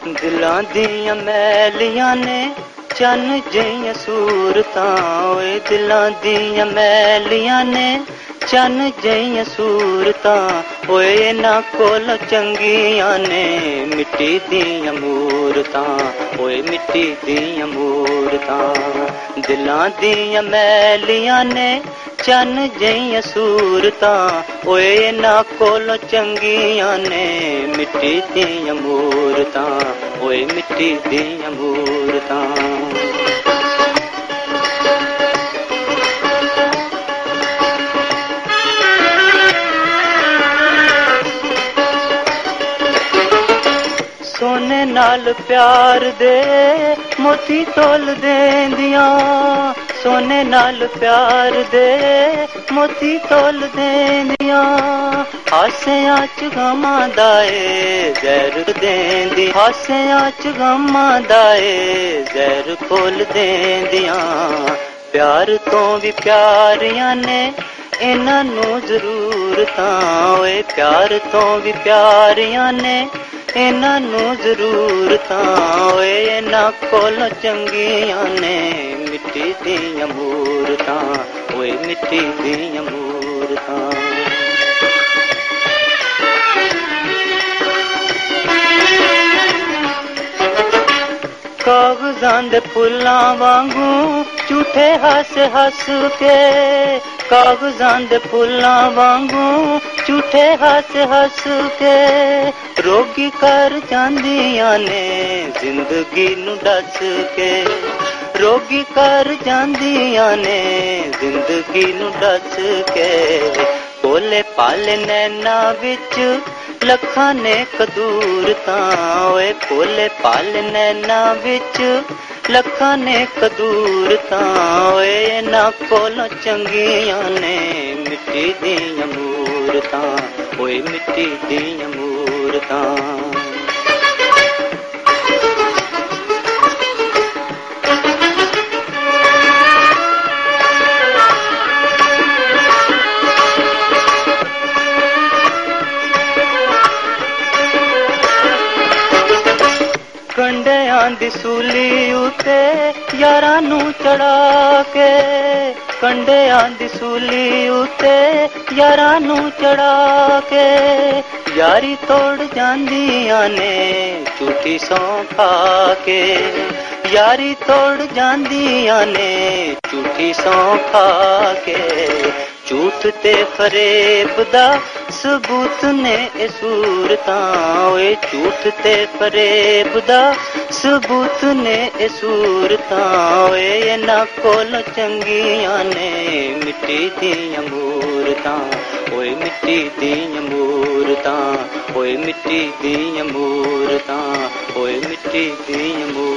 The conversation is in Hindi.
दिलां दियां मैलियां ने चन्न जिहियां सूरतां, ओए दिलां दियां मैलियां ने चन्न जिहियां सूरतां, ओए इन्हां कोलों चंगियां ने मिट्टी दियां मूरतां, ओए मिट्टी दियां मूरतां। दिलां दियां मैलियां ने चन्न जिहियां सूरतां, ओए इन्हां कोलों चंगियां ने मिट्टी दियां मूरतां, ओए मिट्टी दियां मूरतां। सोने नाल प्यार दे मोती तोल देंदियां, सोने नाल प्यार दे मोती तोल देंदियां, हासियां च गमां दा ज़हर देंदी, हासियां च गमां दा ज़हर खोल देंदियां। प्यार तो भी प्यारियां ने इन्हां नूं ज़रूरतां, ओए प्यार तो भी प्यारियां ने इन्हां नूं ज़रूरतां, ओए इन्हां कोलों चंगियां ने मिट्टी दियां मूरतां, ओए मिट्टी दियां मूरतां। कागज़ां दे फुल्लां वांगू झूठे हस हस के, कागज़ां दे फुल्लां वांगू झूठे हस हस के, रोगी कर जांदियां ने जिंदगी नूं डस के, रोगी कर जांदियां ने जिंदगी नूं डस के। भोले भाले नैना विच लखां ने कदूरतां, ओए भोले भाले नैना विच लखां ने कदूरतां, ओए इन्हां कोलों चंगियां ने मिट्टी दियां मूरतां, ओए मिट्टी दियां मूरतां। कंडियां दी सूली उते यारां नूं चढ़ा के, कंडियां दी सूली उते यारां नूं चढ़ा के, यारी तोड़ जांदियां ने झूठी सौं खा के, यारी तोड़ जांदियां ने झूठी सौं खा के। झूठ ते फरेब दा सबूत ने ए सूरतां, ओए झूठ ते फरेब दा सबूत ने ए सूरतां, ओए इन्हां कोलों चंगियां ने मिट्टी दियां मूरतां, ओए मिट्टी दियां मूरतां, ओए मिट्टी दियां मूरतां, ओए मिट्टी दियां मूरतां।